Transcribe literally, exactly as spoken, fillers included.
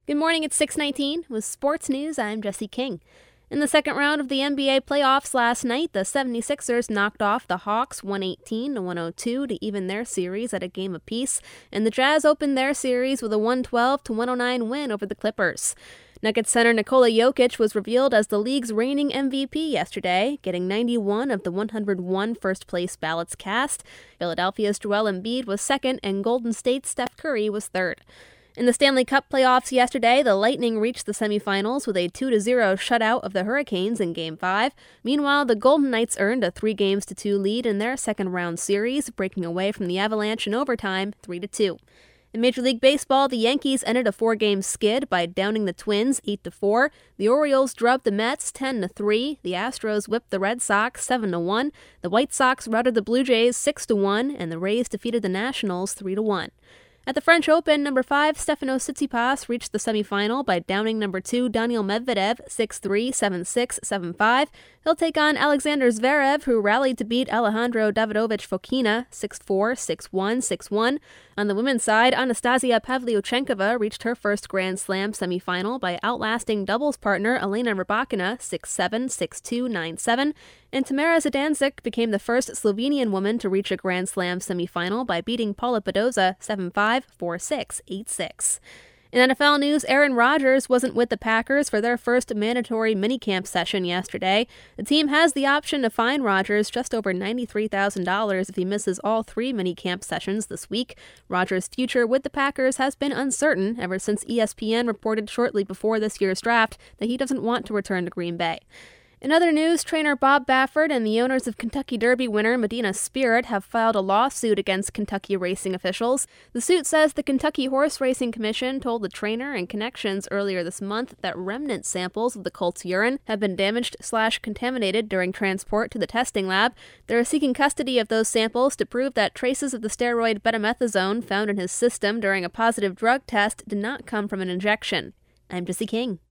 Good morning, it's six nineteen. With sports news, I'm Jesse King. In the second round of the N B A playoffs last night, the seventy-sixers knocked off the Hawks one eighteen to one oh two to even their series at a game apiece, and the Jazz opened their series with a one twelve to one oh nine win over the Clippers. Nuggets center Nikola Jokic was revealed as the league's reigning M V P yesterday, getting ninety-one of the one hundred one first-place ballots cast. Philadelphia's Joel Embiid was second, and Golden State's Steph Curry was third. In the Stanley Cup playoffs yesterday, the Lightning reached the semifinals with a two to zero shutout of the Hurricanes in Game five. Meanwhile, the Golden Knights earned a three games to two lead in their second-round series, breaking away from the Avalanche in overtime three to two. In Major League Baseball, the Yankees ended a four-game skid by downing the Twins eight to four. The Orioles drubbed the Mets ten to three. The Astros whipped the Red Sox seven to one. The White Sox routed the Blue Jays six to one, and the Rays defeated the Nationals three to one. At the French Open, number five Stefanos Tsitsipas reached the semifinal by downing number two Daniil Medvedev six three, seven six, seven five. He'll take on Alexander Zverev, who rallied to beat Alejandro Davidovich Fokina six four, six one, six one. On the women's side, Anastasia Pavlyuchenkova reached her first Grand Slam semifinal by outlasting doubles partner Elena Rybakina six seven, six two, nine seven. And Tamara Zidansek became the first Slovenian woman to reach a Grand Slam semifinal by beating Paula Badoza seven five, four six, eight six. In N F L news, Aaron Rodgers wasn't with the Packers for their first mandatory minicamp session yesterday. The team has the option to fine Rodgers just over ninety-three thousand dollars if he misses all three minicamp sessions this week. Rodgers' future with the Packers has been uncertain ever since E S P N reported shortly before this year's draft that he doesn't want to return to Green Bay. In other news, trainer Bob Baffert and the owners of Kentucky Derby winner Medina Spirit have filed a lawsuit against Kentucky racing officials. The suit says the Kentucky Horse Racing Commission told the trainer and connections earlier this month that remnant samples of the colt's urine have been damaged slash contaminated during transport to the testing lab. They're seeking custody of those samples to prove that traces of the steroid betamethasone found in his system during a positive drug test did not come from an injection. I'm Jesse King.